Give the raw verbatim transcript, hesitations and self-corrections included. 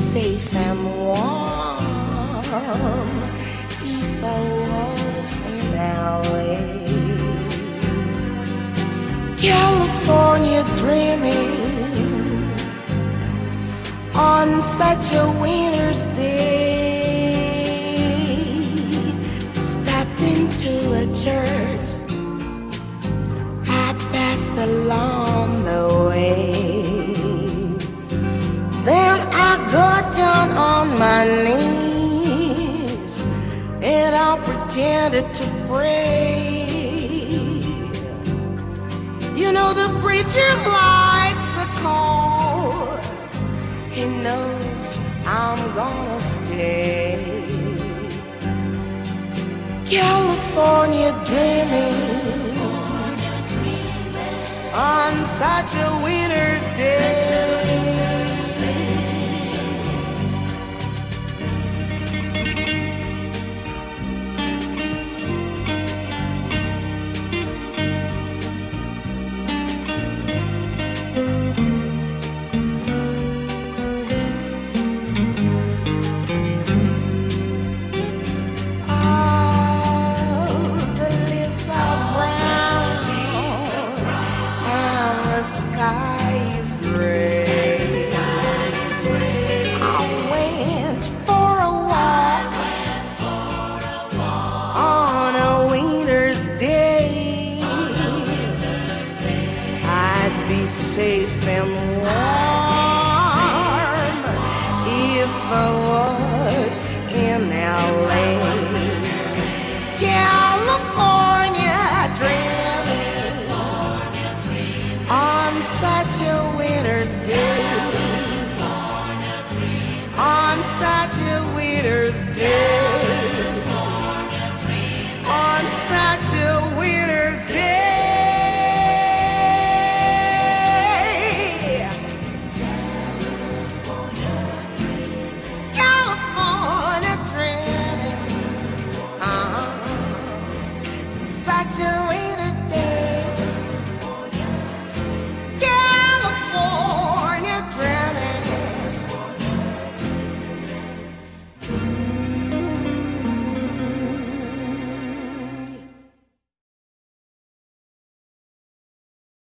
safe and warm if I was in L A. California dreaming on such a winter's day. Stepped into a church I passed along the way. Then I got down on my knees and I pretended to pray. You know the preacher likes the call. He knows I'm gonna stay. California dreaming on such a winter's day. Safe